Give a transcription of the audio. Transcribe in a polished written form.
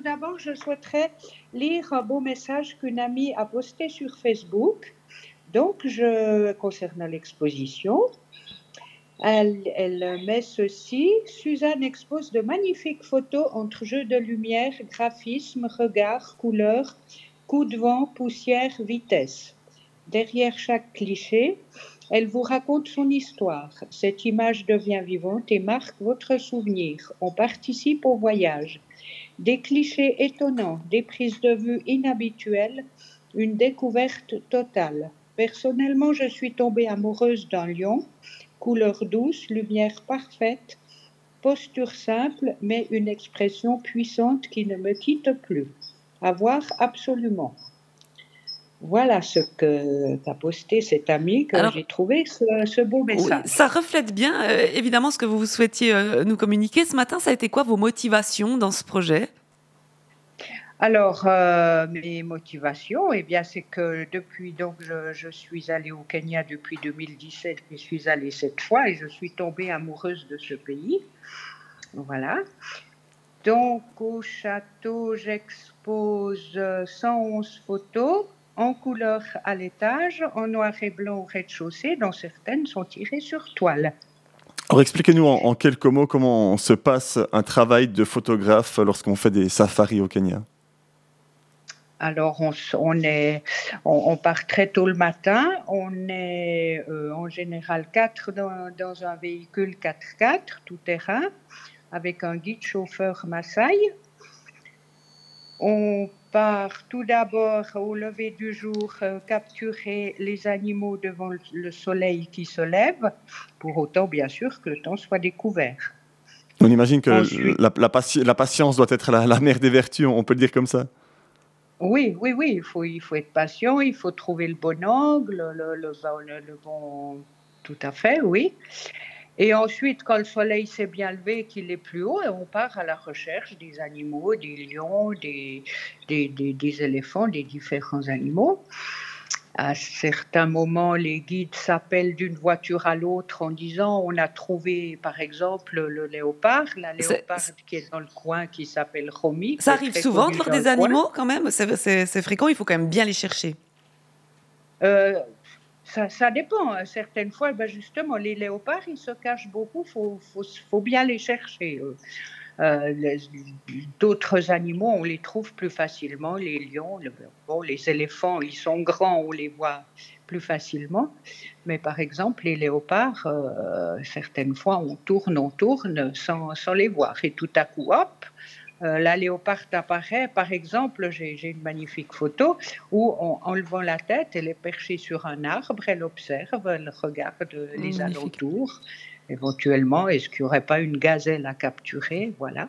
d'abord, je souhaiterais lire un beau message qu'une amie a posté sur Facebook. Donc, concernant l'exposition, elle met ceci. Suzanne expose de magnifiques photos entre jeux de lumière, graphisme, regard, couleur, coup de vent, poussière, vitesse. Derrière chaque cliché, elle vous raconte son histoire. Cette image devient vivante et marque votre souvenir. On participe au voyage. Des clichés étonnants, des prises de vue inhabituelles, une découverte totale. Personnellement, je suis tombée amoureuse d'un lion. Couleur douce, lumière parfaite, posture simple, mais une expression puissante qui ne me quitte plus. À voir absolument. Voilà ce qu'a posté cet ami que Alors, j'ai trouvé ce beau oui, message. ça reflète bien, évidemment, ce que vous souhaitiez nous communiquer. Ce matin, ça a été quoi vos motivations dans ce projet ? Alors, mes motivations, eh bien, c'est que depuis, donc, je suis allée au Kenya depuis 2017, je suis allée 7 fois et je suis tombée amoureuse de ce pays. Voilà. Donc, au château, j'expose 111 photos en couleur à l'étage, en noir et blanc au rez-de-chaussée, dont certaines sont tirées sur toile. Alors expliquez-nous en quelques mots comment se passe un travail de photographe lorsqu'on fait des safaris au Kenya. Alors, on part très tôt le matin. On est en général 4 dans un véhicule 4x4, tout terrain, avec un guide chauffeur Maasai. On part tout d'abord au lever du jour capturer les animaux devant le soleil qui se lève, pour autant bien sûr que le temps soit découvert. On imagine que Ensuite, la patience doit être la mère des vertus, on peut le dire comme ça. oui, il faut être patient, il faut trouver le bon angle, le bon... Tout à fait, oui. Et ensuite, quand le soleil s'est bien levé, qu'il est plus haut, on part à la recherche des animaux, des lions, des éléphants, des différents animaux. À certains moments, les guides s'appellent d'une voiture à l'autre en disant on a trouvé, par exemple, la léoparde qui est dans le coin, qui s'appelle Romy. Ça arrive souvent de voir des animaux quand même ? C'est fréquent, il faut quand même bien les chercher. Ça dépend. Certaines fois, justement, les léopards, ils se cachent beaucoup. Faut bien les chercher. D'autres animaux, on les trouve plus facilement. Les lions, les éléphants, ils sont grands, on les voit plus facilement. Mais par exemple, les léopards, certaines fois, on tourne sans les voir. Et tout à coup, hop, la léoparde apparaît. Par exemple, j'ai une magnifique photo où, en levant la tête, elle est perchée sur un arbre, elle observe, elle regarde les alentours. Éventuellement, est-ce qu'il n'y aurait pas une gazelle à capturer ? Voilà.